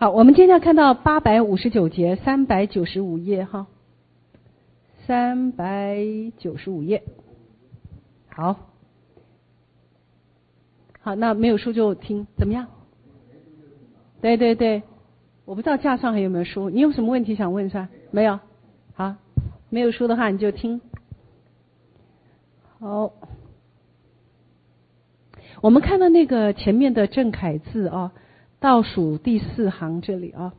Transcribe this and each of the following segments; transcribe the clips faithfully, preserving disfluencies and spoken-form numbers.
好，我们今天要看到八百五十九节，三百九十五页哈，三百九十五页。好，好，那没有书就听，怎么样？对对对，我不知道架上还有没有书，你有什么问题想问是吧？没有？好，没有书的话你就听。好，我们看到那个前面的正楷字啊，倒数第四行这里啊，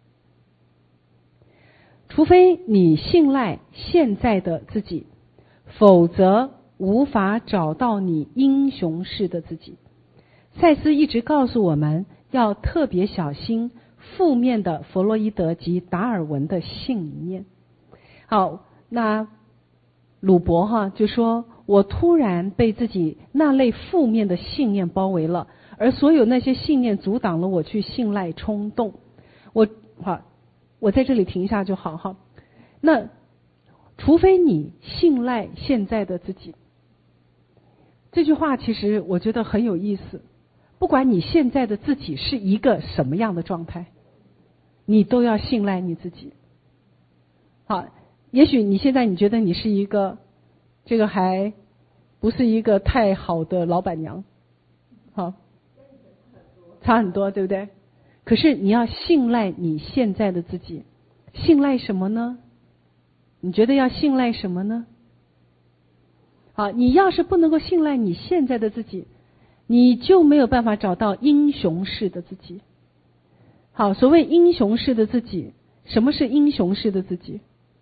除非你信赖现在的自己，否则无法找到你英雄式的自己。赛斯一直告诉我们要特别小心负面的弗洛伊德及达尔文的信念。好，那鲁伯哈就说，我突然被自己那类负面的信念包围了，而所有那些信念阻挡了我去信赖冲动。我好，我在这里停一下就好哈。那除非你信赖现在的自己，这句话其实我觉得很有意思。不管你现在的自己是一个什么样的状态，你都要信赖你自己。好，也许你现在你觉得你是一个这个还不是一个太好的老板娘，好，差很多，对不对？可是你要信赖你现在的自己，信赖什么呢？你觉得要信赖什么呢？好，你要是不能够信赖你现在的自己，你就没有办法找到英雄式的自己。好，所谓英雄式的自己，什么是英雄式的自己？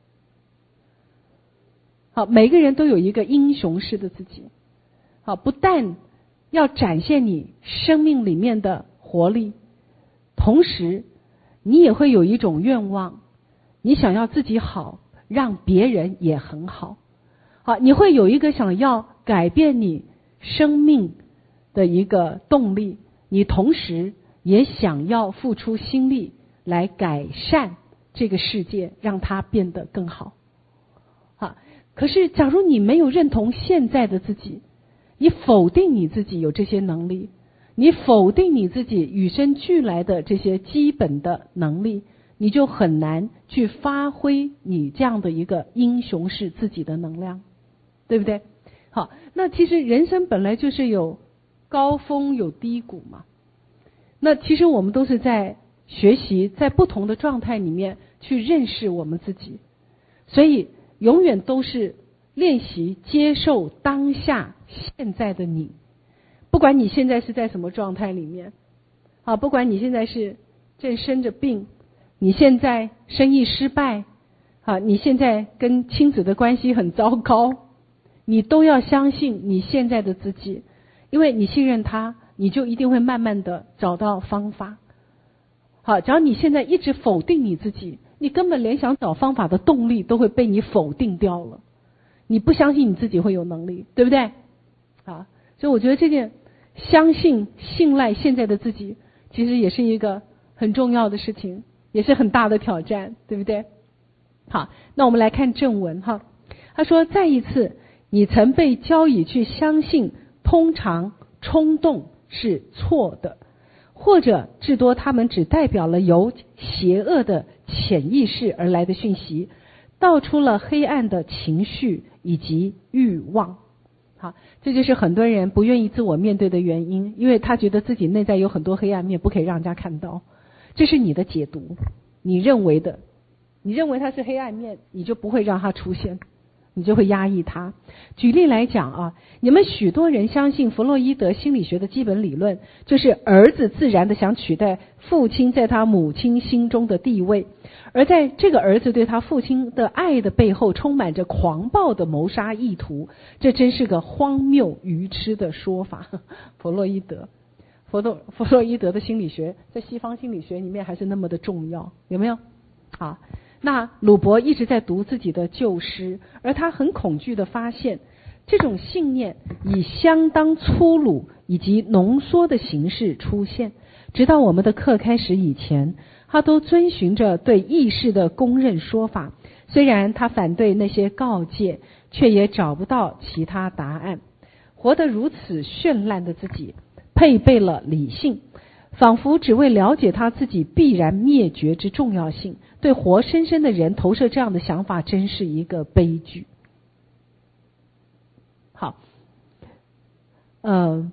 好，每个人都有一个英雄式的自己。好，不但要展现你生命里面的活力，同时你也会有一种愿望，你想要自己好，让别人也很好。好，你会有一个想要改变你生命的一个动力，你同时也想要付出心力来改善这个世界，让它变得更好。好，可是假如你没有认同现在的自己，你否定你自己有这些能力，你否定你自己与生俱来的这些基本的能力，你就很难去发挥你这样的一个英雄式自己的能量，对不对？好，那其实人生本来就是有高峰有低谷嘛。那其实我们都是在学习，在不同的状态里面去认识我们自己，所以永远都是练习接受当下现在的你。不管你现在是在什么状态里面，啊，不管你现在是正生着病，你现在生意失败，啊，你现在跟亲子的关系很糟糕，你都要相信你现在的自己，因为你信任他，你就一定会慢慢的找到方法。好，只要你现在一直否定你自己，你根本连想找方法的动力都会被你否定掉了。你不相信你自己会有能力，对不对？啊，所以我觉得这件相信信赖现在的自己，其实也是一个很重要的事情，也是很大的挑战，对不对？好，那我们来看正文哈。他说，再一次，你曾被教以去相信通常冲动是错的，或者至多他们只代表了由邪恶的潜意识而来的讯息，道出了黑暗的情绪以及欲望。好，这就是很多人不愿意自我面对的原因，因为他觉得自己内在有很多黑暗面，不可以让人家看到。这是你的解读，你认为的，你认为它是黑暗面，你就不会让它出现，你就会压抑它。举例来讲啊，你们许多人相信弗洛伊德心理学的基本理论，就是儿子自然的想取代父亲在他母亲心中的地位，而在这个儿子对他父亲的爱的背后充满着狂暴的谋杀意图，这真是个荒谬愚痴的说法。弗洛伊德弗洛弗洛伊德的心理学在西方心理学里面还是那么的重要，有没有？好，那鲁伯一直在读自己的旧诗，而他很恐惧地发现，这种信念以相当粗鲁以及浓缩的形式出现，直到我们的课开始以前，他都遵循着对意识的公认说法，虽然他反对那些告诫，却也找不到其他答案。活得如此绚烂的自己，配备了理性， 仿佛只为了解他自己必然灭绝之重要性，对活生生的人投射这样的想法，真是一个悲剧。好，呃，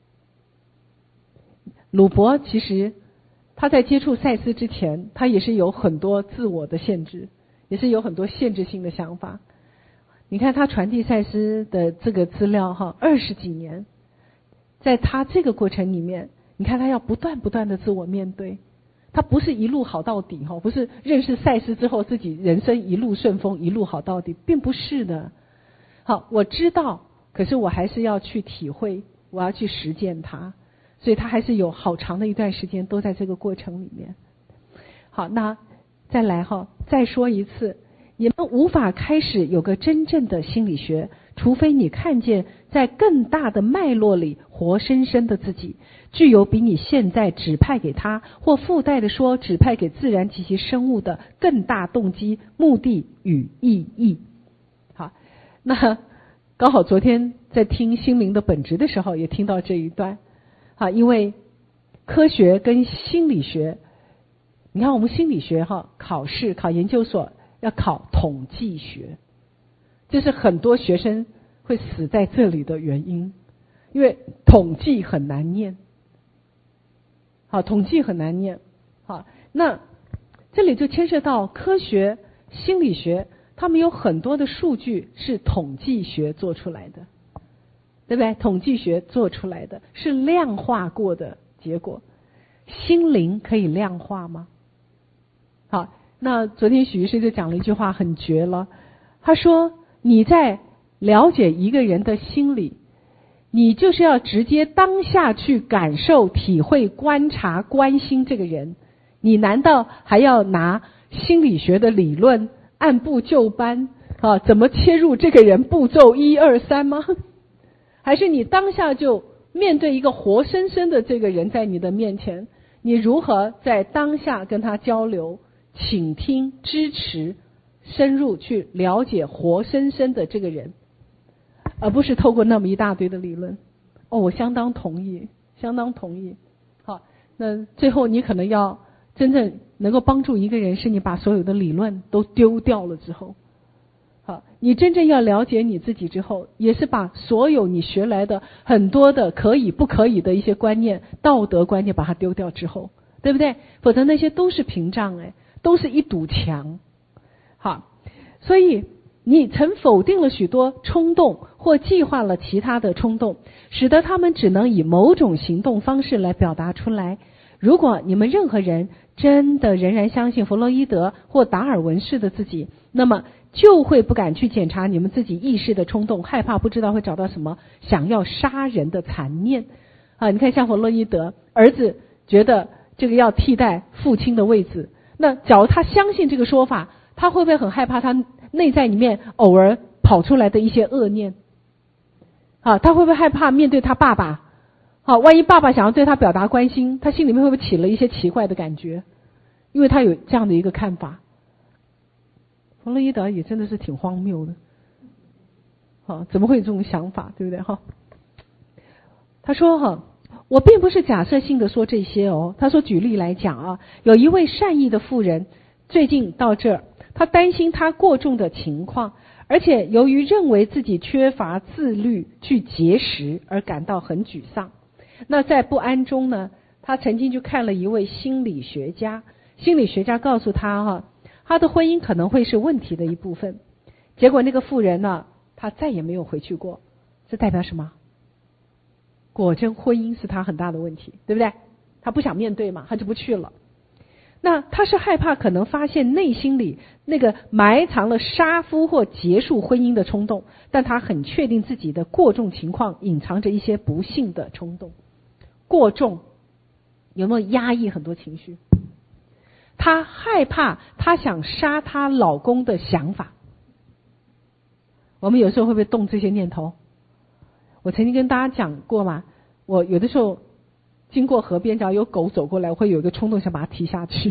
鲁伯其实他在接触赛斯之前，他也是有很多自我的限制，也是有很多限制性的想法。你看他传递赛斯的这个资料哈，二十几年，在他这个过程里面，你看他要不断不断的自我面对，他不是一路好到底哈，不是认识赛斯之后自己人生一路顺风一路好到底，并不是的。好，我知道，可是我还是要去体会，我要去实践它，所以他还是有好长的一段时间都在这个过程里面。好，那再来哈，再说一次，你们无法开始有个真正的心理学，除非你看见在更大的脉络里活生生的自己，具有比你现在指派给他，或附带的说指派给自然及其生物的更大动机、目的与意义。好，那刚好昨天在听心灵的本质的时候也听到这一段。好，因为科学跟心理学，你看我们心理学哈，考试考研究所要考统计学，这是很多学生会死在这里的原因，因为统计很难念。好，统计很难念。好，那这里就牵涉到科学、心理学，他们有很多的数据是统计学做出来的，对不对？统计学做出来的是量化过的结果。心灵可以量化吗？好，那昨天许医师就讲了一句话很绝了，他说你在了解一个人的心理，你就是要直接当下去感受、体会、观察、关心这个人，你难道还要拿心理学的理论按部就班啊？怎么切入这个人步骤一二三吗？还是你当下就面对一个活生生的这个人在你的面前，你如何在当下跟他交流、倾听、支持、深入去了解活生生的这个人，而不是透过那么一大堆的理论。哦，我相当同意，相当同意。好，那最后你可能要真正能够帮助一个人，是你把所有的理论都丢掉了之后。好，你真正要了解你自己之后，也是把所有你学来的很多的可以不可以的一些观念、道德观念把它丢掉之后，对不对？否则那些都是屏障，哎，都是一堵墙。好，所以你曾否定了许多冲动，或计划了其他的冲动，使得他们只能以某种行动方式来表达出来。如果你们任何人真的仍然相信弗洛伊德或达尔文式的自己，那么就会不敢去检查你们自己意识的冲动，害怕不知道会找到什么想要杀人的残念啊！你看像弗洛伊德，儿子觉得这个要替代父亲的位置，那假如他相信这个说法，他会不会很害怕他内在里面偶尔跑出来的一些恶念啊？他会不会害怕面对他爸爸？好，万一爸爸想要对他表达关心，他心里面会不会起了一些奇怪的感觉？因为他有这样的一个看法。弗洛伊德也真的是挺荒谬的，好，怎么会有这种想法，对不对？哈，他说哈，我并不是假设性的说这些哦。他说，举例来讲啊，有一位善意的妇人最近到这儿，他担心他过重的情况，而且由于认为自己缺乏自律去节食而感到很沮丧。那在不安中呢，他曾经去看了一位心理学家，心理学家告诉他哈，他的婚姻可能会是问题的一部分。结果那个妇人呢，他再也没有回去过。这代表什么？果真婚姻是他很大的问题，对不对？他不想面对嘛，他就不去了。那他是害怕可能发现内心里那个埋藏了杀夫或结束婚姻的冲动，但他很确定自己的过重情况隐藏着一些不幸的冲动。过重有没有压抑很多情绪？她害怕她想杀她老公的想法。我们有时候会不会动这些念头？我曾经跟大家讲过嘛，我有的时候经过河边，只要有狗走过来，我会有一个冲动想把它踢下去。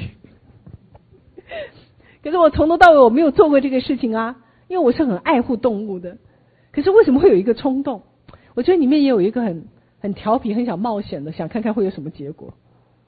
可是我从头到尾我没有做过这个事情啊，因为我是很爱护动物的。可是为什么会有一个冲动？我觉得里面也有一个很很调皮、很想冒险的，想看看会有什么结果。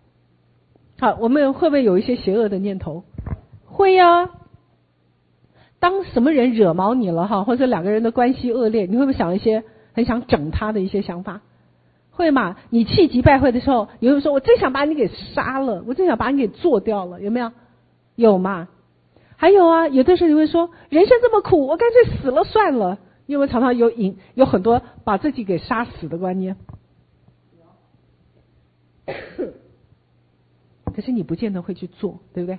好，我们会不会有一些邪恶的念头？会呀、啊。当什么人惹毛你了哈，或者两个人的关系恶劣，你会不会想一些很想整他的一些想法？会嘛？你气急败坏的时候，你会说我真想把你给杀了，我真想把你给做掉了，有没有？有嘛？还有啊，有的时候你会说人生这么苦，我干脆死了算了。你有没有常常有引有很多把自己给杀死的观念？可是你不见得会去做，对不对？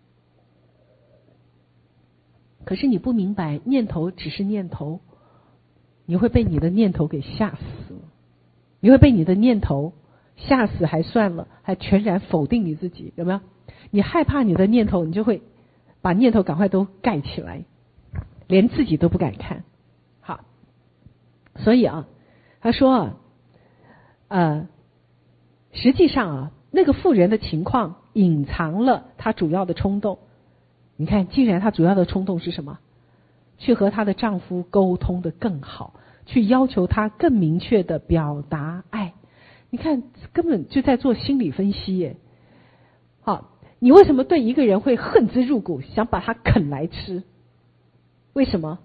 可是你不明白，念头只是念头，你会被你的念头给吓死，你会被你的念头吓死还算了，还全然否定你自己，有没有？你害怕你的念头，你就会把念头赶快都盖起来，连自己都不敢看。好，所以啊，他说啊，呃，实际上啊，那个妇人的情况隐藏了她主要的冲动。你看，既然她主要的冲动是什么？去和她的丈夫沟通的更好，去要求他更明确的表达爱。你看，根本就在做心理分析耶。好，你为什么对一个人会恨之入骨，想把他啃来吃？为什么？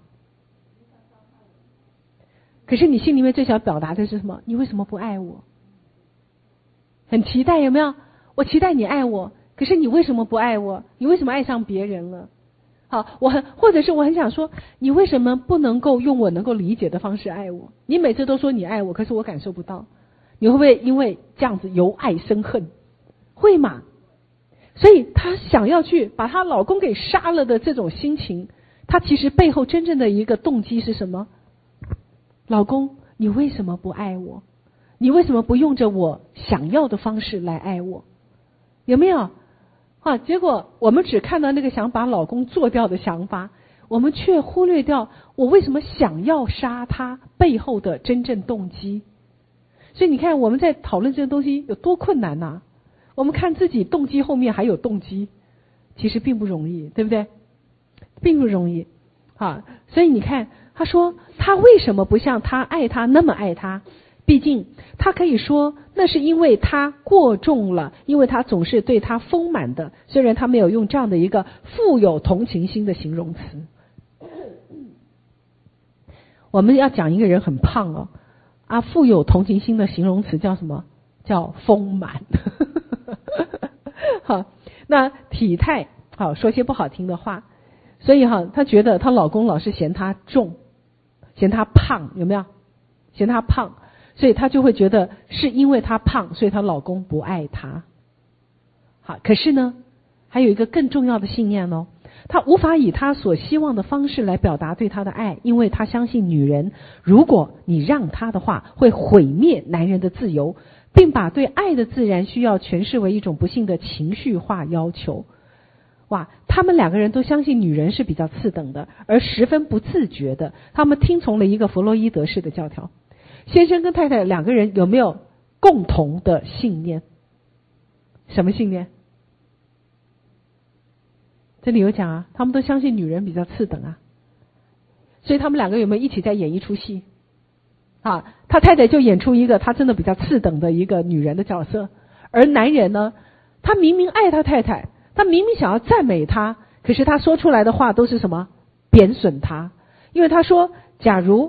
可是你心里面最想表达的是什么？你为什么不爱我？很期待，有没有？我期待你爱我，可是你为什么不爱我？你为什么爱上别人了？好，我很或者是我很想说，你为什么不能够用我能够理解的方式爱我？你每次都说你爱我，可是我感受不到。你会不会因为这样子由爱生恨？会嘛？所以她想要去把她老公给杀了的这种心情，她其实背后真正的一个动机是什么？老公，你为什么不爱我？你为什么不用着我想要的方式来爱我？有没有？啊，结果我们只看到那个想把老公做掉的想法，我们却忽略掉我为什么想要杀他背后的真正动机。所以你看我们在讨论这些东西有多困难呐、啊？我们看自己动机后面还有动机，其实并不容易，对不对？并不容易啊！所以你看他说他为什么不像他爱他那么爱他？毕竟他可以说那是因为他过重了，因为他总是对他丰满的，虽然他没有用这样的一个富有同情心的形容词。我们要讲一个人很胖哦，啊，富有同情心的形容词叫什么？叫丰满。好，那体态好，说些不好听的话，所以哈，她觉得她老公老是嫌她重，嫌她胖，有没有？嫌她胖。所以她就会觉得是因为她胖，所以她老公不爱她。好，可是呢，还有一个更重要的信念哦，她无法以她所希望的方式来表达对她的爱，因为她相信女人，如果你让她的话，会毁灭男人的自由，并把对爱的自然需要诠释为一种不幸的情绪化要求。哇，他们两个人都相信女人是比较次等的，而十分不自觉的，他们听从了一个弗洛伊德式的教条。先生跟太太两个人有没有共同的信念？什么信念？这里有讲啊，他们都相信女人比较次等啊，所以他们两个有没有一起在演一出戏？啊，他太太就演出一个他真的比较次等的一个女人的角色，而男人呢，他明明爱他太太，他明明想要赞美他，可是他说出来的话都是什么？贬损他，因为他说，假如。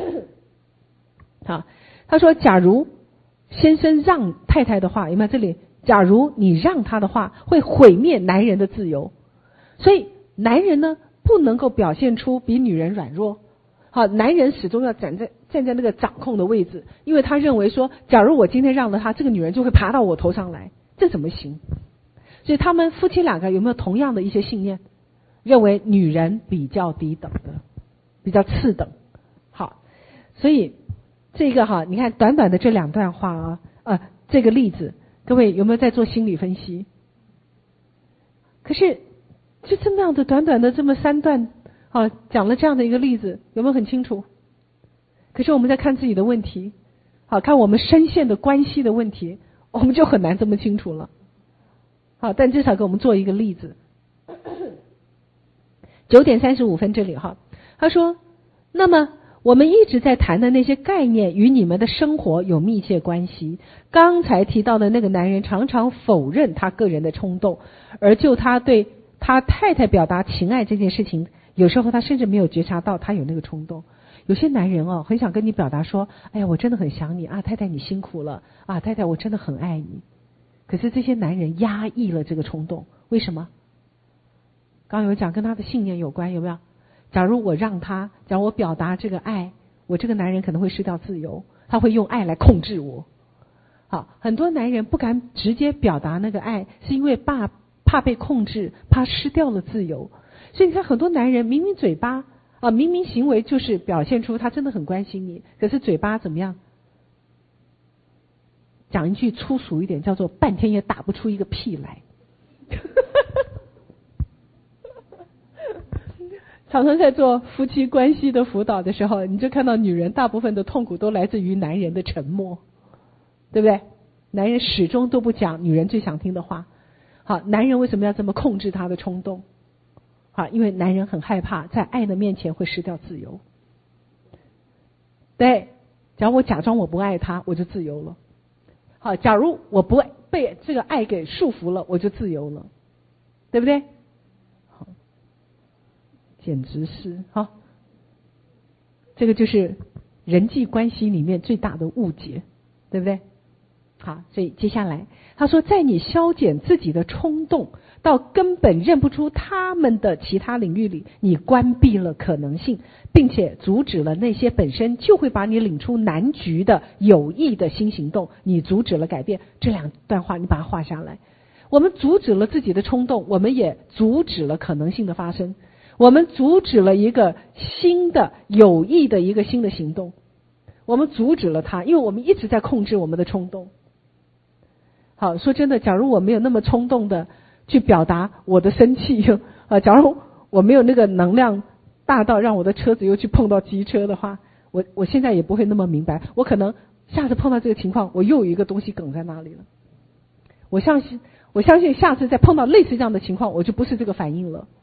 啊，他说假如先生让太太的话，有没有这里？假如你让他的话，会毁灭男人的自由。所以男人呢，不能够表现出比女人软弱。好，男人始终要站在站在那个掌控的位置，因为他认为说，假如我今天让了他，这个女人就会爬到我头上来，这怎么行？所以他们夫妻两个有没有同样的一些信念？认为女人比较低等的，比较次等。好，所以这个哈，你看短短的这两段话啊，呃，这个例子，各位有没有在做心理分析？可是就这么样的短短的这么三段，啊，讲了这样的一个例子，有没有很清楚？可是我们在看自己的问题，好，看我们深陷的关系的问题，我们就很难这么清楚了。好，但至少给我们做一个例子。九点三十五分这里哈，他说，那么我们一直在谈的那些概念与你们的生活有密切关系。刚才提到的那个男人常常否认他个人的冲动，而就他对他太太表达情爱这件事情，有时候他甚至没有觉察到他有那个冲动。有些男人哦，很想跟你表达说，哎呀，我真的很想你啊，太太你辛苦了啊，太太我真的很爱你。可是这些男人压抑了这个冲动，为什么？刚有讲跟他的信念有关，有没有？假如我让他，假如我表达这个爱，我这个男人可能会失掉自由，他会用爱来控制我。好，很多男人不敢直接表达那个爱，是因为怕怕被控制，怕失掉了自由。所以你看，很多男人明明嘴巴啊，明明行为就是表现出他真的很关心你，可是嘴巴怎么样？讲一句粗俗一点，叫做半天也打不出一个屁来。常常在做夫妻关系的辅导的时候，你就看到女人大部分的痛苦都来自于男人的沉默，对不对？男人始终都不讲女人最想听的话。好，男人为什么要这么控制他的冲动？好，因为男人很害怕在爱的面前会失掉自由。对，假如我假装我不爱他，我就自由了。好，假如我不被这个爱给束缚了，我就自由了，对不对？好，简直是哈，这个就是人际关系里面最大的误解，对不对？好，所以接下来他说，在你消减自己的冲动到根本认不出他们的其他领域里，你关闭了可能性，并且阻止了那些本身就会把你领出难局的有益的新行动，你阻止了改变。这两段话你把它画下来。我们阻止了自己的冲动，我们也阻止了可能性的发生，我们阻止了一个新的有益的一个新的行动，我们阻止了它，因为我们一直在控制我们的冲动。好，说真的，假如我没有那么冲动的去表达我的生气啊，假如我没有那个能量大到让我的车子又去碰到机车的话，我我现在也不会那么明白，我可能下次碰到这个情况，我又有一个东西梗在那里了。我相信我相信下次再碰到类似这样的情况，我就不是这个反应了，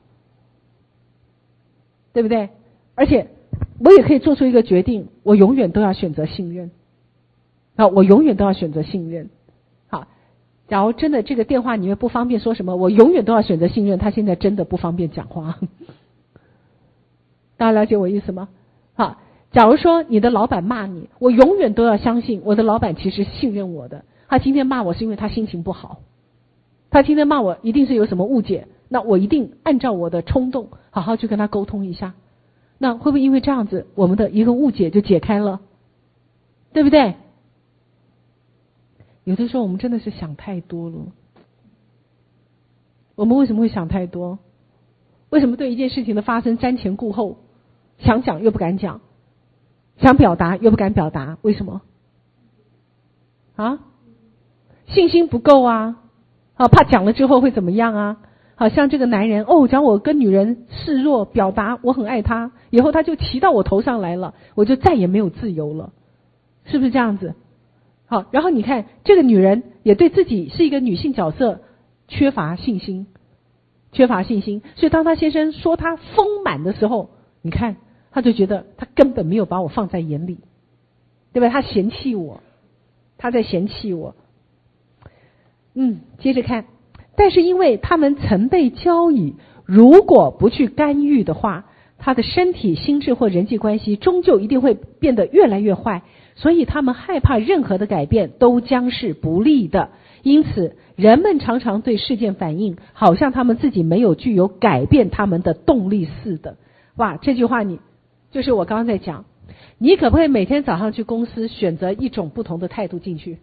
对不对？而且我也可以做出一个决定，我永远都要选择信任啊，我永远都要选择信任。好，假如真的这个电话里面不方便说什么，我永远都要选择信任，他现在真的不方便讲话。大家了解我意思吗？好，假如说你的老板骂你，我永远都要相信我的老板其实信任我的，他今天骂我是因为他心情不好，他今天骂我一定是有什么误解，那我一定按照我的冲动好好去跟他沟通一下，那会不会因为这样子我们的一个误解就解开了，对不对？有的时候我们真的是想太多了。我们为什么会想太多？为什么对一件事情的发生瞻前顾后，想讲又不敢讲，想表达又不敢表达？为什么？啊？信心不够啊，啊，怕讲了之后会怎么样啊？好像这个男人哦，讲我跟女人示弱，表达我很爱她，以后他就骑到我头上来了，我就再也没有自由了，是不是这样子？好，然后你看这个女人也对自己是一个女性角色缺乏信心，缺乏信心，所以当她先生说她丰满的时候，你看她就觉得她根本没有把我放在眼里，对吧？她嫌弃我，她在嫌弃我。嗯，接着看，但是因为他们曾被教以，如果不去干预的话，他的身体、心智或人际关系终究一定会变得越来越坏，所以他们害怕任何的改变都将是不利的。因此人们常常对事件反应好像他们自己没有具有改变他们的动力似的。哇，这句话你就是我刚刚在讲，你可不可以每天早上去公司选择一种不同的态度进去？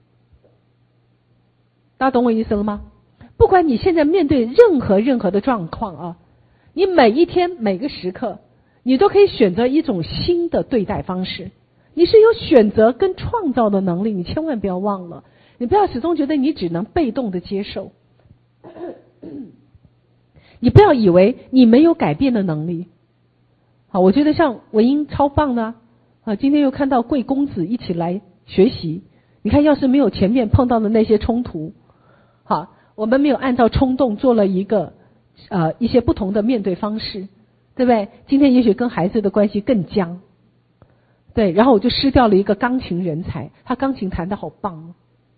大家懂我意思了吗？不管你现在面对任何任何的状况啊，你每一天每个时刻你都可以选择一种新的对待方式，你是有选择跟创造的能力，你千万不要忘了，你不要始终觉得你只能被动的接受，你不要以为你没有改变的能力。好，我觉得像文英超棒的啊，今天又看到贵公子一起来学习，你看要是没有前面碰到的那些冲突，好，我们没有按照冲动做了一个呃一些不同的面对方式，对不对？今天也许跟孩子的关系更僵， 对，然后我就失掉了一个钢琴人才，他钢琴弹得好棒哦。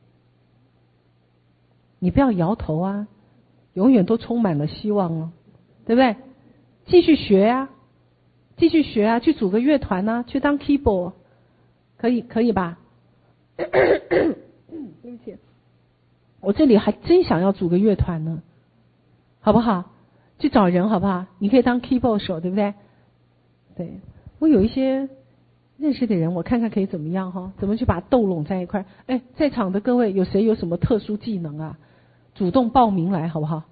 你不要摇头啊，永远都充满了希望哦，对不对？继续学啊，继续学啊，去组个乐团啊，去当 keyboard， 可以可以吧？对不起，我这里还真想要组个乐团呢，好不好？去找人好不好？你可以当 keyboard 手，对不对？对，我有一些认识的人，我看看可以怎么样哈？怎么去把它斗拢在一块？哎，在场的各位有谁有什么特殊技能啊？主动报名来好不好？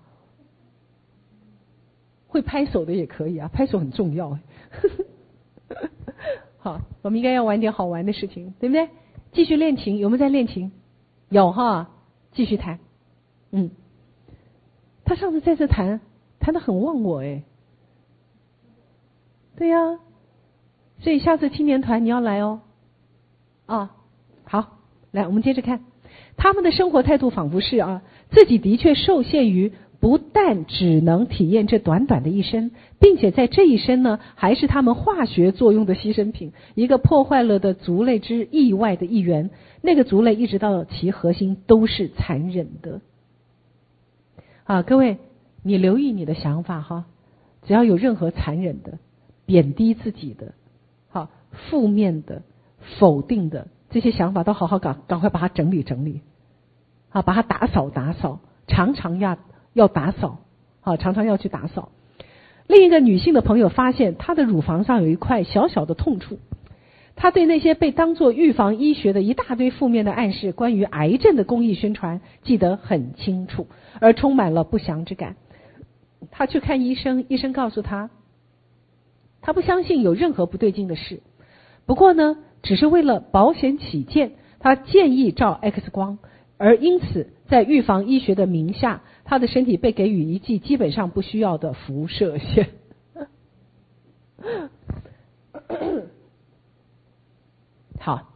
会拍手的也可以啊，拍手很重要。好，我们应该要玩点好玩的事情，对不对？继续练琴，有没有在练琴？有哈，继续弹。嗯，他上次在这弹，弹得很忘我哎。对呀、啊，所以下次青年团你要来哦。啊，好，来我们接着看，他们的生活态度仿佛是啊，自己的确受限于不但只能体验这短短的一生，并且在这一生呢，还是他们化学作用的牺牲品，一个破坏了的族类之意外的一员。那个族类一直到其核心都是残忍的。啊，各位，你留意你的想法哈，只要有任何残忍的、贬低自己的、好负面的、否定的这些想法，都好好赶赶快把它整理整理，啊，把它打扫打扫，常常要要打扫，好，常常要去打扫。另一个女性的朋友发现，她的乳房上有一块小小的痛处。她对那些被当作预防医学的一大堆负面的暗示，关于癌症的公益宣传记得很清楚，而充满了不祥之感。她去看医生，医生告诉她，她不相信有任何不对劲的事，不过呢，只是为了保险起见，她建议照 X 光，而因此在预防医学的名下，她的身体被给予一剂基本上不需要的辐射线。好，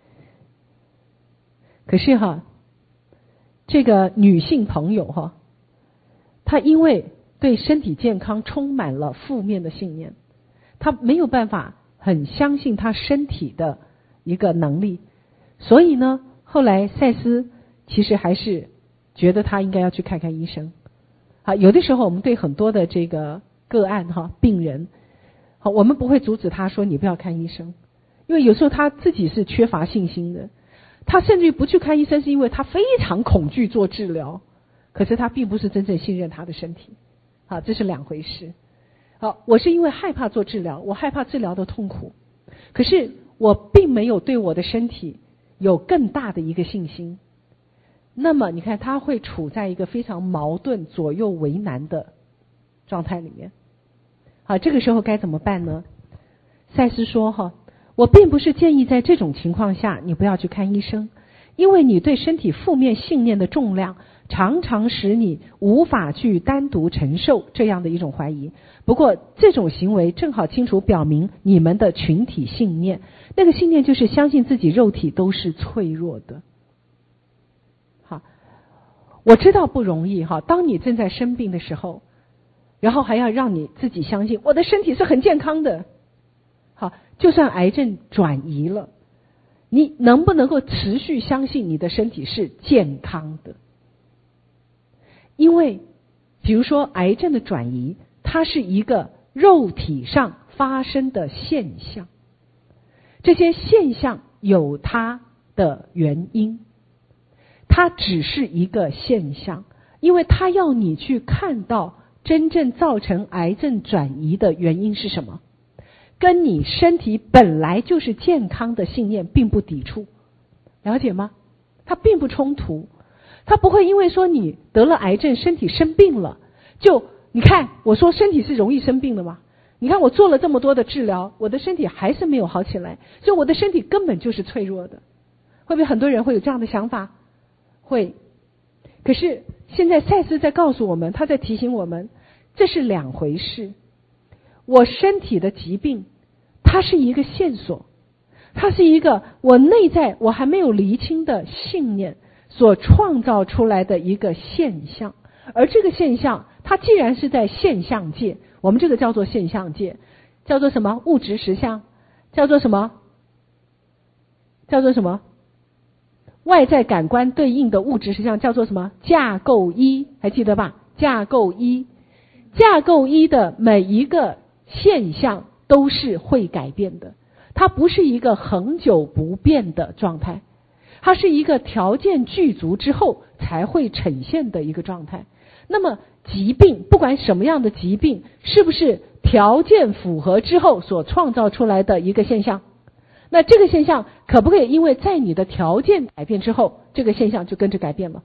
可是哈，这个女性朋友哈，她因为对身体健康充满了负面的信念，她没有办法很相信她身体的一个能力，所以呢，后来赛斯其实还是觉得她应该要去看看医生。啊，有的时候我们对很多的这个个案哈病人，好，我们不会阻止他说你不要看医生。因为有时候他自己是缺乏信心的，他甚至于不去看医生是因为他非常恐惧做治疗，可是他并不是真正信任他的身体，好，这是两回事。好，我是因为害怕做治疗，我害怕治疗的痛苦，可是我并没有对我的身体有更大的一个信心。那么你看他会处在一个非常矛盾、左右为难的状态里面。好，这个时候该怎么办呢？赛斯说哈，我并不是建议在这种情况下你不要去看医生，因为你对身体负面信念的重量常常使你无法去单独承受这样的一种怀疑。不过这种行为正好清楚表明你们的群体信念，那个信念就是相信自己肉体都是脆弱的。好，我知道不容易哈，当你正在生病的时候，然后还要让你自己相信我的身体是很健康的。好，就算癌症转移了，你能不能够持续相信你的身体是健康的？因为比如说癌症的转移，它是一个肉体上发生的现象，这些现象有它的原因，它只是一个现象，因为它要你去看到真正造成癌症转移的原因是什么，跟你身体本来就是健康的信念并不抵触，了解吗？它并不冲突，它不会因为说你得了癌症，身体生病了，就你看我说身体是容易生病的吗？你看我做了这么多的治疗，我的身体还是没有好起来，所以我的身体根本就是脆弱的。会不会很多人会有这样的想法？会。可是现在赛斯在告诉我们，他在提醒我们，这是两回事。我身体的疾病，它是一个线索，它是一个我内在我还没有厘清的信念所创造出来的一个现象。而这个现象，它既然是在现象界，我们这个叫做现象界，叫做什么？物质实相，叫做什么？ 叫做什么？外在感官对应的物质实际上叫做什么？架构一，还记得吧？架构一，架构一的每一个现象都是会改变的，它不是一个恒久不变的状态，它是一个条件具足之后才会呈现的一个状态。那么疾病，不管什么样的疾病，是不是条件符合之后所创造出来的一个现象？那这个现象可不可以因为在你的条件改变之后，这个现象就跟着改变了？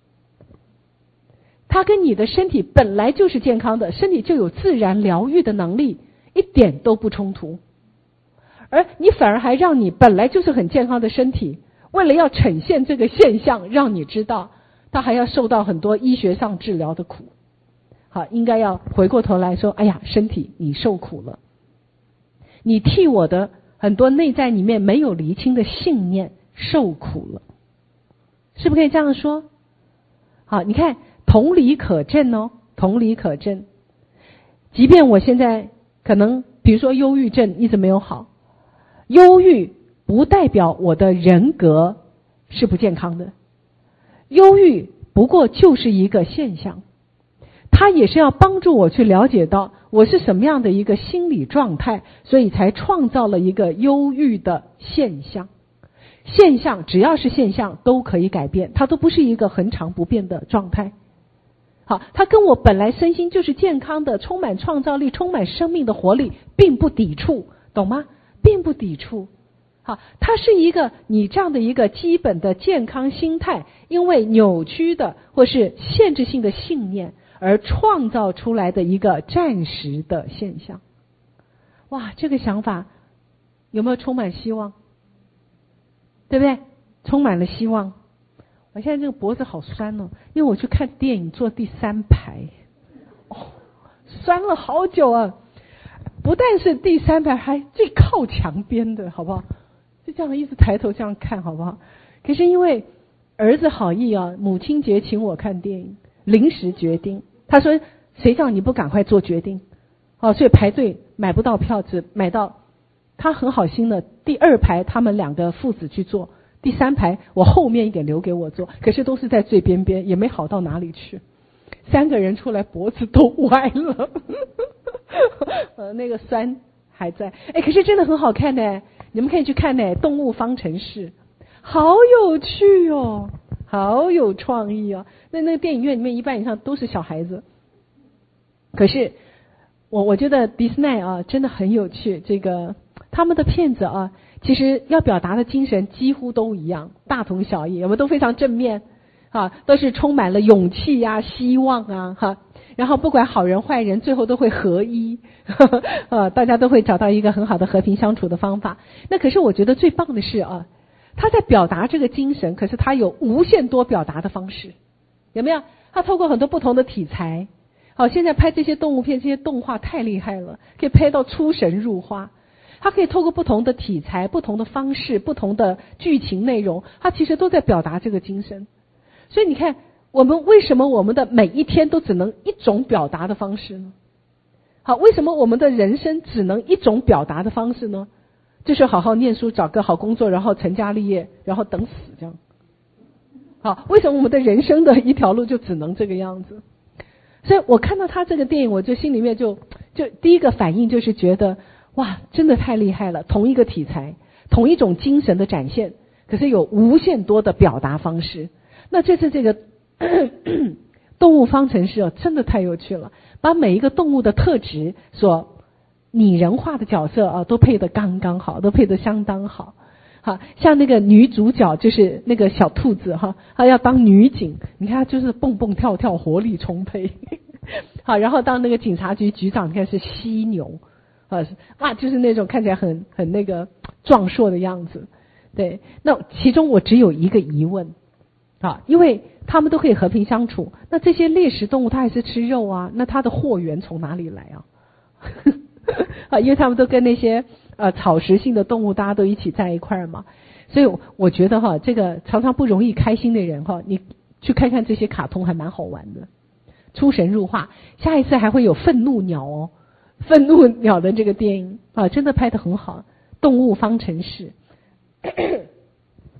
它跟你的身体本来就是健康的，身体就有自然疗愈的能力，一点都不冲突。而你反而还让你本来就是很健康的身体，为了要呈现这个现象，让你知道它还要受到很多医学上治疗的苦。好，应该要回过头来说，哎呀，身体你受苦了，你替我的很多内在里面没有厘清的信念受苦了，是不是可以这样说？好，你看同理可证哦，同理可证。即便我现在可能比如说忧郁症一直没有好，忧郁不代表我的人格是不健康的，忧郁不过就是一个现象，它也是要帮助我去了解到我是什么样的一个心理状态，所以才创造了一个忧郁的现象。现象只要是现象都可以改变，它都不是一个恒常不变的状态。好，它跟我本来身心就是健康的，充满创造力，充满生命的活力，并不抵触，懂吗？并不抵触。好，它是一个你这样的一个基本的健康心态，因为扭曲的或是限制性的信念而创造出来的一个暂时的现象。哇，这个想法有没有充满希望？对不对？充满了希望。我现在这个脖子好酸哦，因为我去看电影坐第三排，哦，酸了好久啊！不但是第三排，还最靠墙边的，好不好？就这样一直抬头这样看，好不好？可是因为儿子好意啊，母亲节请我看电影，临时决定。他说：“谁叫你不赶快做决定？”哦，所以排队买不到票，只买到他很好心的第二排，他们两个父子去坐。第三排我后面一点留给我坐，可是都是在最边边，也没好到哪里去。三个人出来脖子都歪了，呃，那个酸还在。哎，可是真的很好看呢，你们可以去看呢，《动物方程式》，好有趣哦，好有创意哦。那那个电影院里面一半以上都是小孩子，可是我我觉得迪士尼啊真的很有趣，这个他们的片子啊。其实要表达的精神几乎都一样，大同小异，我们都非常正面啊，都是充满了勇气啊、希望啊哈。然后不管好人坏人，最后都会合一，呵呵呃，大家都会找到一个很好的和平相处的方法。那可是我觉得最棒的是啊，他在表达这个精神，可是他有无限多表达的方式，有没有？他透过很多不同的题材，好，现在拍这些动物片、这些动画太厉害了，可以拍到出神入化。它可以透过不同的题材、不同的方式、不同的剧情内容，它其实都在表达这个精神。所以你看，我们为什么我们的每一天都只能一种表达的方式呢？好，为什么我们的人生只能一种表达的方式呢？就是好好念书，找个好工作，然后成家立业，然后等死这样。好，为什么我们的人生的一条路就只能这个样子？所以我看到他这个电影，我就心里面就就第一个反应就是觉得。哇，真的太厉害了！同一个题材，同一种精神的展现，可是有无限多的表达方式。那这次这个咳咳动物方程式哦，真的太有趣了，把每一个动物的特质所拟人化的角色啊，都配得刚刚好，都配得相当好。好像那个女主角就是那个小兔子哈，她要当女警，你看她就是蹦蹦跳跳，活力充沛。好，然后当那个警察局局长，你看是犀牛。啊，哇，就是那种看起来很很那个壮硕的样子，对。那其中我只有一个疑问啊，因为他们都可以和平相处，那这些猎食动物它还是吃肉啊，那它的货源从哪里来啊？啊，因为他们都跟那些呃草食性的动物大家都一起在一块儿嘛，所以我觉得哈，这个常常不容易开心的人哈，你去看看这些卡通还蛮好玩的，出神入化。下一次还会有愤怒鸟哦。愤怒鸟的这个电影啊，真的拍得很好，动物方程式。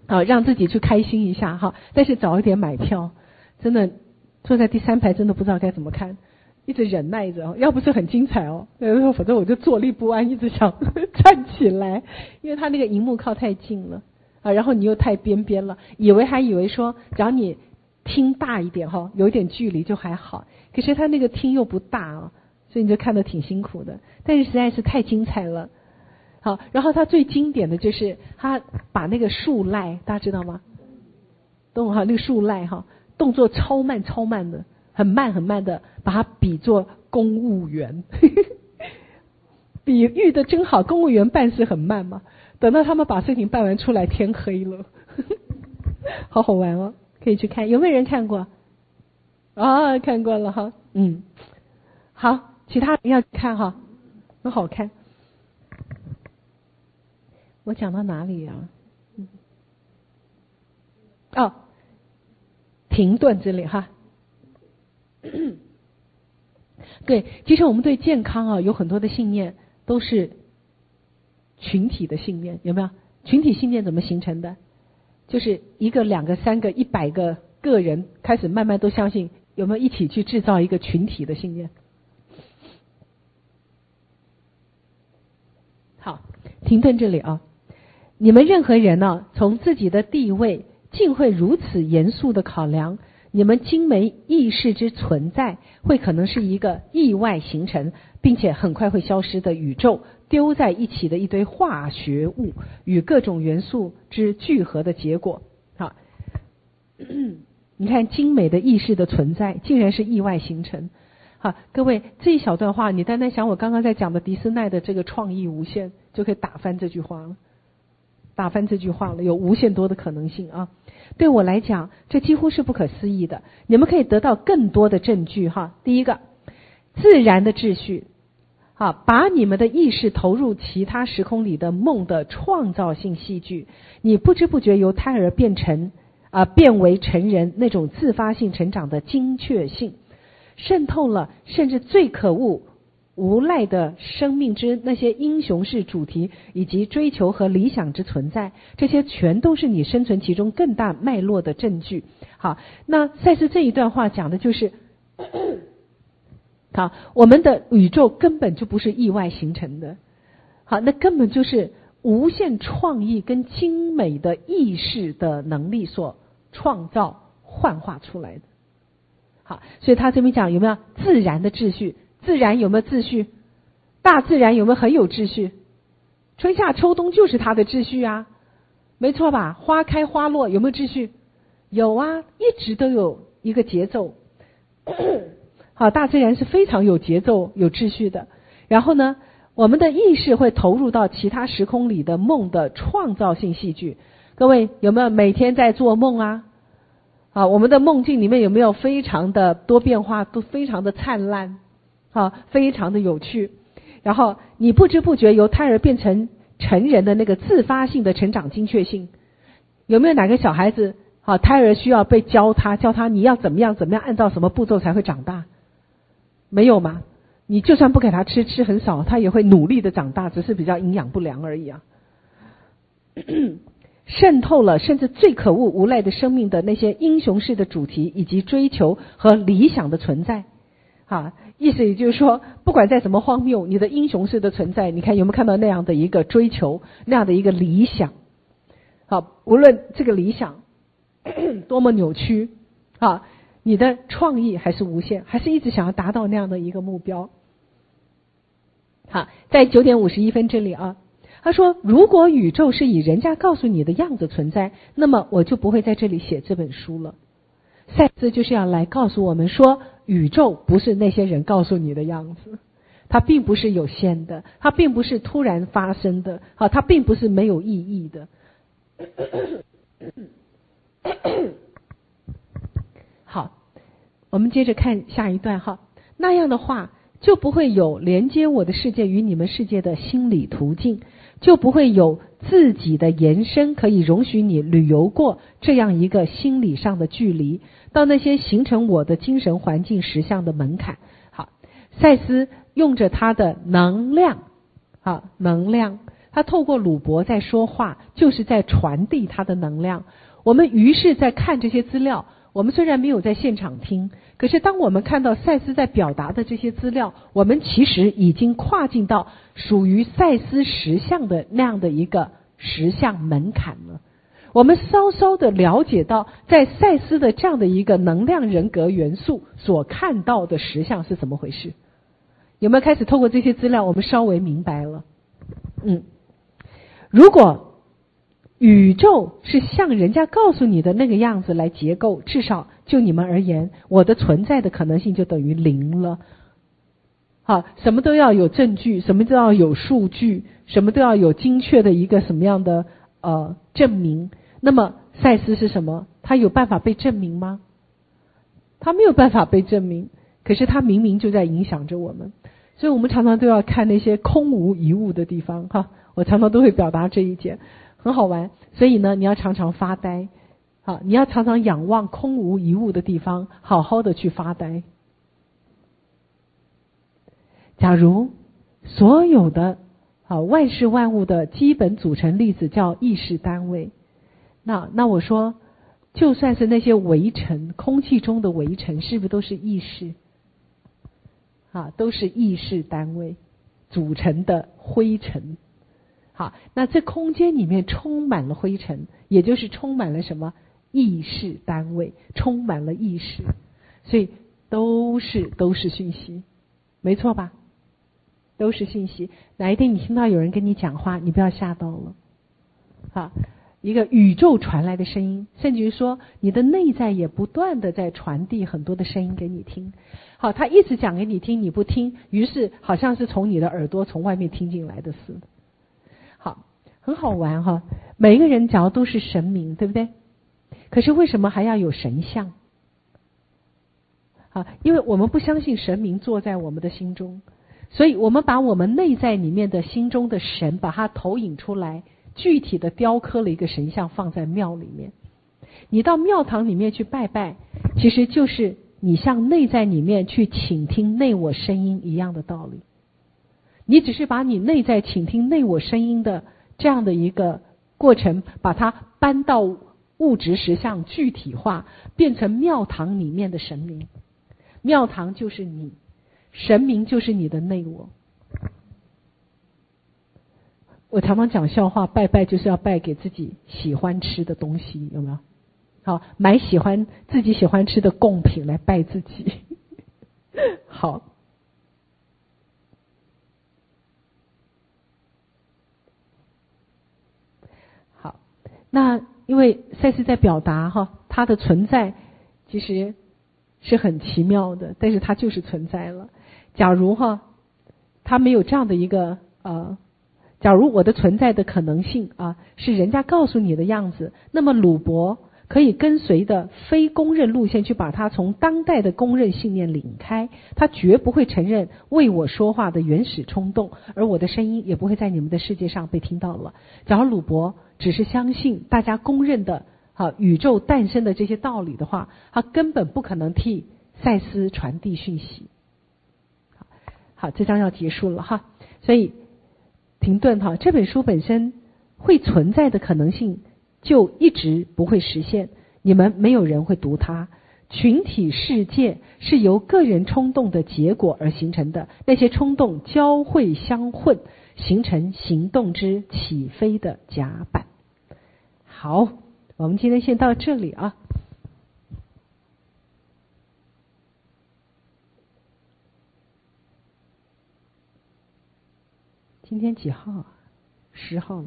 啊，让自己去开心一下哈，但是早一点买票，真的坐在第三排真的不知道该怎么看，一直忍耐着，要不是很精彩哦，否则我就坐立不安，一直想站起来，因为他那个荧幕靠太近了啊，然后你又太边边了，以为还以为说只要你厅大一点哈，有一点距离就还好，可是他那个厅又不大啊，所以你就看得挺辛苦的，但是实在是太精彩了。好，然后他最经典的就是他把那个树赖，大家知道吗？动哈那个树赖哈，动作超慢超慢的，很慢很慢的，把它比作公务员，比喻的真好。公务员办事很慢嘛，等到他们把事情办完出来，天黑了，好好玩哦，可以去看。有没有人看过？啊，看过了哈，嗯，好，其他人要看哈，很好看。我讲到哪里啊？嗯、哦，停顿之类哈。对，其实我们对健康啊有很多的信念都是群体的信念，有没有？群体信念怎么形成的？就是一个、两个、三个、一百个个人开始慢慢都相信，有没有一起去制造一个群体的信念？好，停顿这里啊。你们任何人呢、啊，从自己的地位竟会如此严肃的考量，你们精美意识之存在会可能是一个意外形成并且很快会消失的宇宙丢在一起的一堆化学物与各种元素之聚合的结果。好，你看精美的意识的存在竟然是意外形成。好，各位这一小段话你单单想我刚刚在讲的迪斯奈的这个创意无限就可以打翻这句话了，打翻这句话了，有无限多的可能性啊！对我来讲，这几乎是不可思议的。你们可以得到更多的证据哈。第一个，自然的秩序，啊，把你们的意识投入其他时空里的梦的创造性戏剧，你不知不觉由胎儿变成啊、呃、变为成人那种自发性成长的精确性，渗透了甚至最可恶无赖的生命之那些英雄式主题以及追求和理想之存在，这些全都是你生存其中更大脉络的证据。好，那赛斯这一段话讲的就是好，我们的宇宙根本就不是意外形成的，好，那根本就是无限创意跟精美的意识的能力所创造幻化出来的。好，所以他这边讲有没有自然的秩序？自然有没有秩序？大自然有没有很有秩序？春夏秋冬就是它的秩序啊，没错吧？花开花落有没有秩序？有啊，一直都有一个节奏。好，大自然是非常有节奏有秩序的。然后呢，我们的意识会投入到其他时空里的梦的创造性戏剧。各位有没有每天在做梦啊？啊，我们的梦境里面有没有非常的多变化，都非常的灿烂？好，非常的有趣。然后你不知不觉由胎儿变成成人的那个自发性的成长精确性，有没有哪个小孩子好胎儿需要被教他教他你要怎么样怎么样按照什么步骤才会长大？没有吗？你就算不给他吃吃很少，他也会努力的长大，只是比较营养不良而已啊。渗透了甚至最可恶无赖的生命的那些英雄式的主题以及追求和理想的存在。啊，意思也就是说，不管再怎么荒谬，你的英雄式的存在，你看有没有看到那样的一个追求，那样的一个理想？好，无论这个理想多么扭曲，啊，你的创意还是无限，还是一直想要达到那样的一个目标。好，在九点五十一分这里啊，他说，如果宇宙是以人家告诉你的样子存在，那么我就不会在这里写这本书了。赛斯就是要来告诉我们说，宇宙不是那些人告诉你的样子，它并不是有限的，它并不是突然发生的，好，它并不是没有意义的。好，我们接着看下一段哈，那样的话就不会有连接我的世界与你们世界的心理途径，就不会有自己的延伸可以容许你旅游过这样一个心理上的距离，到那些形成我的精神环境实相的门槛。好，赛斯用着他的能量，好，能量他透过鲁伯在说话，就是在传递他的能量。我们于是在看这些资料，我们虽然没有在现场听，可是当我们看到赛斯在表达的这些资料，我们其实已经跨进到属于赛斯实相的那样的一个实相门槛了。我们稍稍的了解到，在赛斯的这样的一个能量人格元素所看到的实相是怎么回事。有没有开始透过这些资料，我们稍微明白了？嗯，如果宇宙是像人家告诉你的那个样子来结构，至少就你们而言，我的存在的可能性就等于零了。好，什么都要有证据，什么都要有数据，什么都要有精确的一个什么样的呃证明。那么赛斯是什么？他有办法被证明吗？他没有办法被证明，可是他明明就在影响着我们。所以我们常常都要看那些空无一物的地方哈，我常常都会表达这一点，很好玩。所以呢，你要常常发呆，好，你要常常仰望空无一物的地方，好好的去发呆。假如所有的好万事万物的基本组成粒子叫意识单位，那那我说，就算是那些微尘，空气中的微尘，是不是都是意识？啊，都是意识单位组成的灰尘。好，那这空间里面充满了灰尘，也就是充满了什么？意识单位，充满了意识，所以都是都是讯息，没错吧？都是讯息。哪一天你听到有人跟你讲话，你不要吓到了。好，一个宇宙传来的声音，甚至于说你的内在也不断的在传递很多的声音给你听。好，他一直讲给你听，你不听，于是好像是从你的耳朵从外面听进来的似的。好，很好玩哈。每一个人假如都是神明，对不对？可是为什么还要有神像？啊，因为我们不相信神明坐在我们的心中，所以我们把我们内在里面的心中的神，把它投影出来，具体的雕刻了一个神像放在庙里面。你到庙堂里面去拜拜，其实就是你向内在里面去倾听内我声音一样的道理。你只是把你内在倾听内我声音的这样的一个过程，把它搬到物质实相具体化，变成庙堂里面的神明。庙堂就是你，神明就是你的内我。我常常讲笑话，拜拜就是要拜给自己喜欢吃的东西，有没有？好，买喜欢自己喜欢吃的贡品来拜自己。好，好，那因为赛斯在表达哈，它的存在其实是很奇妙的，但是它就是存在了。假如哈，它没有这样的一个呃。假如我的存在的可能性啊是人家告诉你的样子，那么鲁伯可以跟随的非公认路线去把它从当代的公认信念领开，他绝不会承认为我说话的原始冲动，而我的声音也不会在你们的世界上被听到了。假如鲁伯只是相信大家公认的啊宇宙诞生的这些道理的话，他根本不可能替赛斯传递讯息。好，好，这章要结束了哈，所以停顿哈，这本书本身会存在的可能性就一直不会实现，你们没有人会读它。群体世界是由个人冲动的结果而形成的，那些冲动交汇相混，形成行动之起飞的甲板。好，我们今天先到这里啊。今天几号啊？十号了。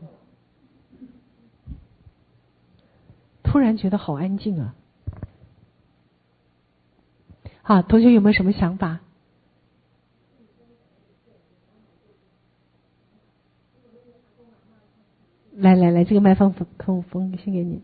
突然觉得好安静啊！好，同学有没有什么想法？来来来，这个麦克风风先给你。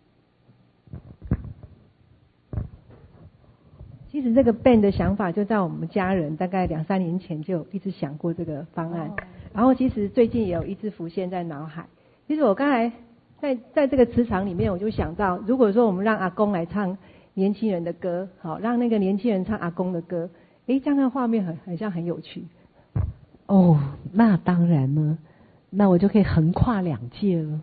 其实这个 band 的想法就在我们家人大概两三年前就一直想过这个方案，然后其实最近也有一直浮现在脑海。其实我刚才在在这个磁场里面，我就想到，如果说我们让阿公来唱年轻人的歌，好，让那个年轻人唱阿公的歌，诶，这样的画面很很像很有趣。 哦，那当然呢， 那我就可以横跨两界了。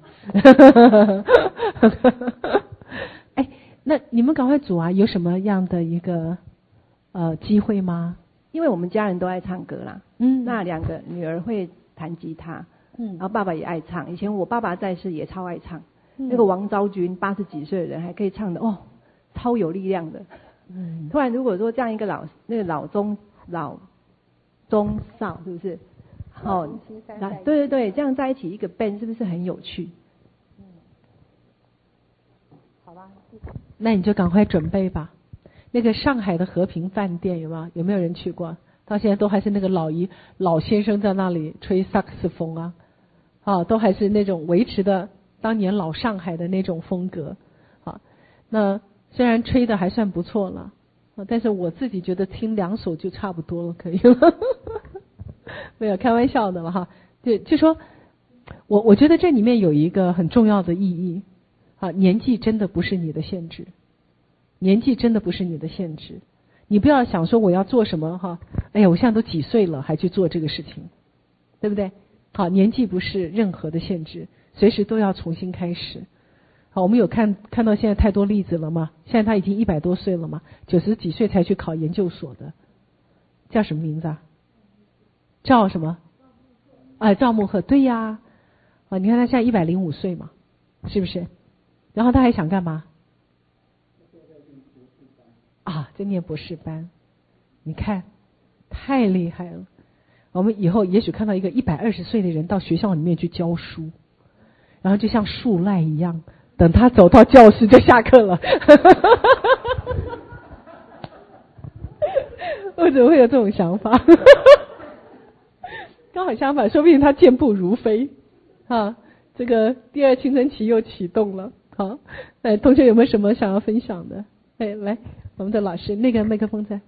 哎，那你们赶快组啊，有什么样的一个呃机会吗？ 因为我们家人都爱唱歌啦，嗯，那两个女儿会弹吉他，嗯，然后爸爸也爱唱。以前我爸爸在世也超爱唱，嗯、那个王昭君八十几岁的人还可以唱的哦，超有力量的。嗯，突然如果说这样一个老那个老中老中少是不是？哦，对对对，这样在一起一个 band 是不是很有趣？嗯， 好吧，那你就赶快准备吧。那个上海的和平饭店有没有？有没有人去过？到现在都还是那个老姨老先生在那里吹萨克斯风啊，啊，都还是那种维持的当年老上海的那种风格。啊，那虽然吹的还算不错了，啊，但是我自己觉得听两首就差不多了，可以了。没有开玩笑的了哈。对，就说我我觉得这里面有一个很重要的意义啊，年纪真的不是你的限制。年纪真的不是你的限制，你不要想说我要做什么哈，哎呀，我现在都几岁了还去做这个事情，对不对？好，年纪不是任何的限制，随时都要重新开始。好，我们有看看到现在太多例子了吗？现在他已经一百多岁了嘛，九十几岁才去考研究所的，叫什么名字啊？赵什么？啊，赵慕鹤，对呀，啊，你看他现在一百零五岁嘛，是不是？然后他还想干嘛？啊，在念博士班，你看太厉害了。我们以后也许看到一个一百二十岁的人到学校里面去教书，然后就像树赖一样，等他走到教室就下课了。我怎么会有这种想法？刚好相反，说不定他健步如飞啊！这个第二青春期又启动了。好，哎，同学有没有什么想要分享的？哎，来，我们的老师，那个麦克风在。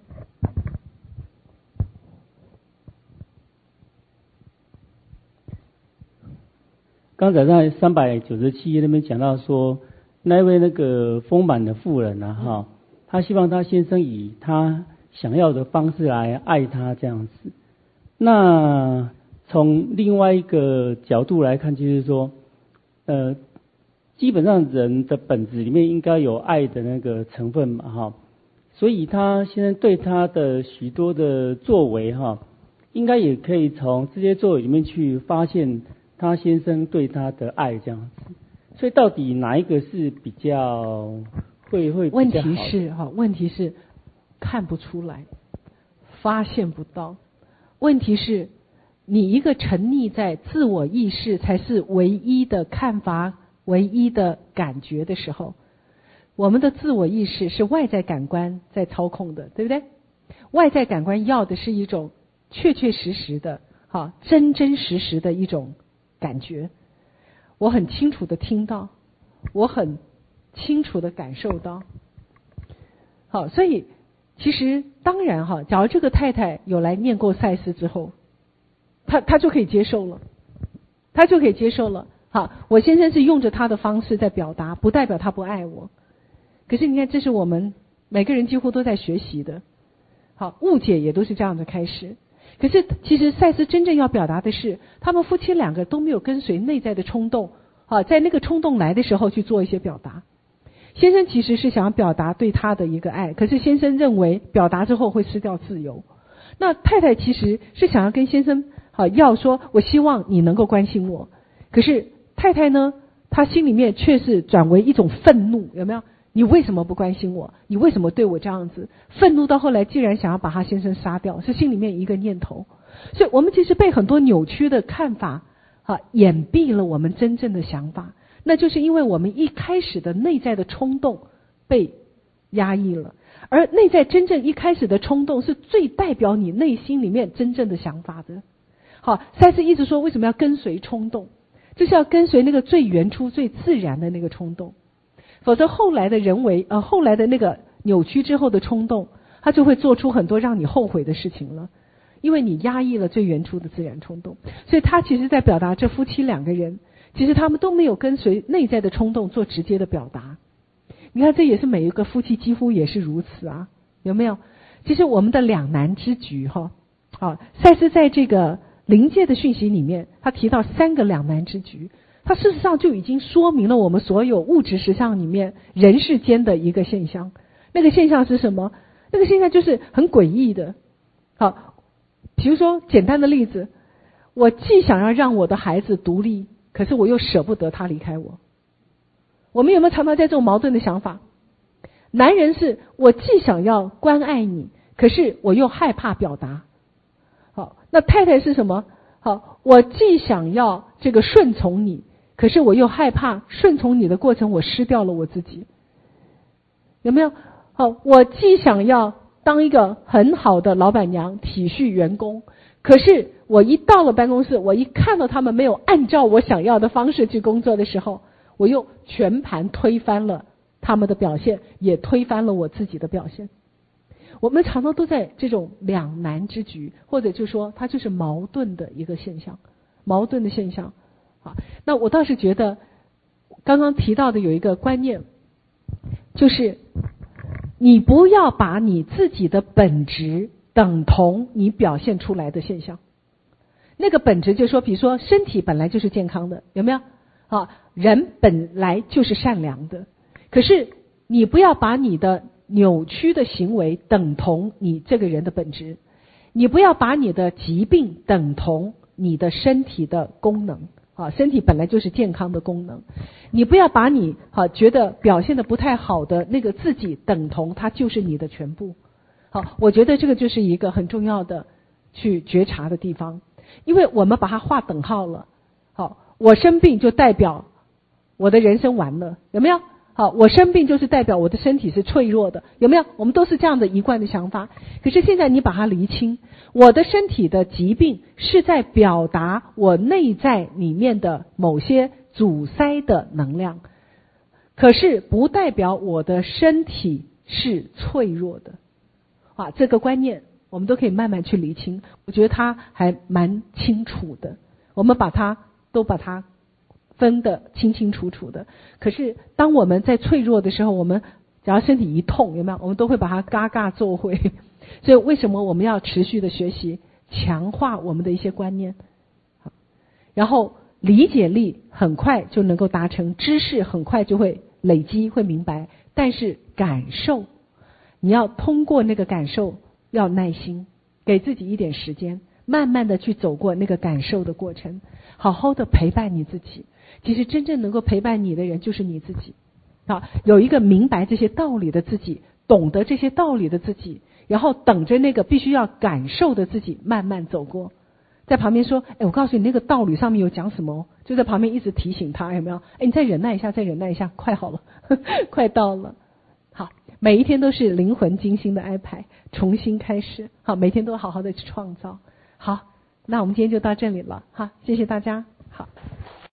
刚才在三百九十七页那边讲到说，那位那个丰满的妇人啊，哈，她希望她先生以她想要的方式来爱她这样子。那从另外一个角度来看，就是说，呃。基本上人的本质里面应该有爱的那个成分嘛，哈，所以他现在对他的许多的作为，哈，应该也可以从这些作为里面去发现他先生对他的爱这样子。所以到底哪一个是比较会会比较好的？ 问题是哈，问题是看不出来，发现不到。问题是你一个沉溺在自我意识才是唯一的看法。唯一的感觉的时候，我们的自我意识是外在感官在操控的，对不对？外在感官要的是一种确确实实的、好真真实实的一种感觉。我很清楚的听到，我很清楚的感受到。好，所以其实当然哈，假如这个太太有来念过赛斯之后，她她就可以接受了，她就可以接受了。好，我先生是用着他的方式在表达，不代表他不爱我。可是你看，这是我们每个人几乎都在学习的。好，误解也都是这样的开始。可是其实赛斯真正要表达的是，他们夫妻两个都没有跟随内在的冲动，好，在那个冲动来的时候去做一些表达。先生其实是想要表达对他的一个爱，可是先生认为表达之后会失掉自由。那太太其实是想要跟先生好要说，我希望你能够关心我。可是太太呢，她心里面却是转为一种愤怒，有没有？你为什么不关心我？你为什么对我这样子？愤怒到后来，竟然想要把他先生杀掉，是心里面一个念头。所以我们其实被很多扭曲的看法啊掩蔽了我们真正的想法，那就是因为我们一开始的内在的冲动被压抑了，而内在真正一开始的冲动是最代表你内心里面真正的想法的。好，赛斯一直说为什么要跟随冲动，就是要跟随那个最原初最自然的那个冲动，否则后来的人为呃后来的那个扭曲之后的冲动，他就会做出很多让你后悔的事情了，因为你压抑了最原初的自然冲动。所以他其实在表达这夫妻两个人其实他们都没有跟随内在的冲动做直接的表达。你看这也是每一个夫妻几乎也是如此啊，有没有？其实我们的两难之局哈，好，赛斯在这个灵界的讯息里面，他提到三个两难之局，他事实上就已经说明了我们所有物质实相里面人世间的一个现象。那个现象是什么？那个现象就是很诡异的。好，比如说简单的例子，我既想要让我的孩子独立，可是我又舍不得他离开我。我们有没有常常在这种矛盾的想法？男人是我既想要关爱你，可是我又害怕表达。好，那太太是什么？好，我既想要这个顺从你，可是我又害怕顺从你的过程我失掉了我自己。有没有？好，我既想要当一个很好的老板娘，体恤员工，可是我一到了办公室，我一看到他们没有按照我想要的方式去工作的时候，我又全盘推翻了他们的表现，也推翻了我自己的表现。我们常常都在这种两难之局，或者就说它就是矛盾的一个现象，矛盾的现象。啊，那我倒是觉得刚刚提到的有一个观念，就是你不要把你自己的本质等同你表现出来的现象。那个本质就是说，比如说身体本来就是健康的，有没有？啊，人本来就是善良的，可是你不要把你的扭曲的行为等同你这个人的本质，你不要把你的疾病等同你的身体的功能。啊，身体本来就是健康的功能，你不要把你啊觉得表现的不太好的那个自己等同它就是你的全部。好，我觉得这个就是一个很重要的去觉察的地方，因为我们把它划等号了。好，我生病就代表我的人生完了，有没有？好，我生病就是代表我的身体是脆弱的，有没有？我们都是这样的一贯的想法。可是现在你把它厘清，我的身体的疾病是在表达我内在里面的某些阻塞的能量，可是不代表我的身体是脆弱的。啊，这个观念我们都可以慢慢去厘清，我觉得它还蛮清楚的，我们把它都把它分得清清楚楚的。可是当我们在脆弱的时候，我们只要身体一痛，有没有？我们都会把它嘎嘎做会。所以为什么我们要持续的学习，强化我们的一些观念，然后理解力很快就能够达成，知识很快就会累积，会明白。但是感受，你要通过那个感受，要耐心，给自己一点时间，慢慢的去走过那个感受的过程，好好的陪伴你自己。其实真正能够陪伴你的人就是你自己。啊，有一个明白这些道理的自己，懂得这些道理的自己，然后等着那个必须要感受的自己慢慢走过。在旁边说，哎，我告诉你那个道理上面有讲什么，就在旁边一直提醒他，有没有？哎，你再忍耐一下，再忍耐一下，快好了，呵呵快到了。好，每一天都是灵魂精心的安排，重新开始。好，每天都好好的去创造。好，那我们今天就到这里了。好，谢谢大家。